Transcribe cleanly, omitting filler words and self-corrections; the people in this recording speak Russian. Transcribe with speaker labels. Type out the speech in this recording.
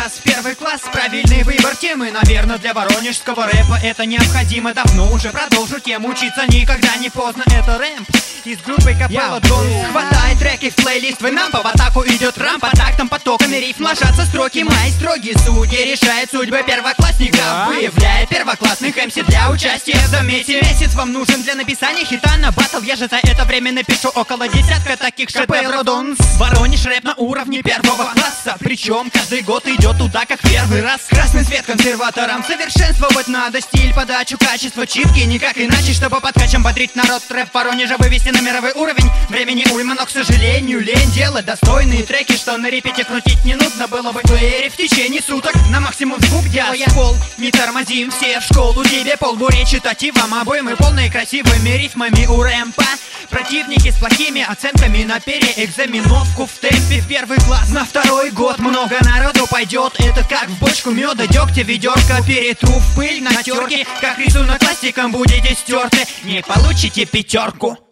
Speaker 1: раз в первый класс. Правильный выбор темы, наверное, для воронежского рэпа это необходимо. Давно уже продолжу тему, учиться никогда не поздно. Это рэмп из группы Капелла Донс. Хватай треки в плейлист, вы нам по атаку идет рам. По тактам, потоками рифм ложатся строки. Мои строгие судьи решают судьбы первоклассников, выявляя первоклассных МС для участия. Заметьте, месяц вам нужен для написания хита на батл. Я же за это время напишу около десятка таких шедевров. Донс. Воронеж рэп на уровне первого класса, причем каждый год идет туда как первый раз. Красный свет консерваторам, совершенствовать надо стиль, подачу, качество, читки, никак иначе, чтобы подкачем бодрить народ. Рэп Воронежа вывести на мировой уровень. Времени уйма, но, к сожалению, лень делать достойные треки, что на репите крутить не нужно было бы в плеере в течение суток. На максимум звук делая пол, не тормозим все в школу. Тебе полбуре читать и вам обоим, и полные красивыми рифмами у рэмпа. Противники с плохими оценками на переэкзаменовку в темпе в первый класс. На второй год много народу пойдет. Это как в бочку меда, дегтя, ведерко перетру в пыль на терке. Как рисунок пластиком будете стерты, не получите пятерку.